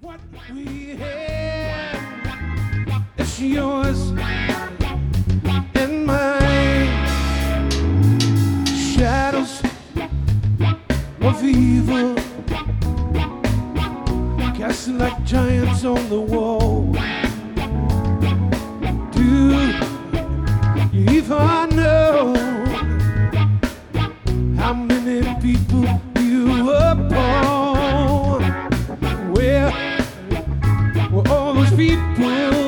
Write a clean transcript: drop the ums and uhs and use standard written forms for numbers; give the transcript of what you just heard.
What we have is yours and mine. Shadows of evil casting like giants on the wall. Do you even know how many people you were born? Where were all those people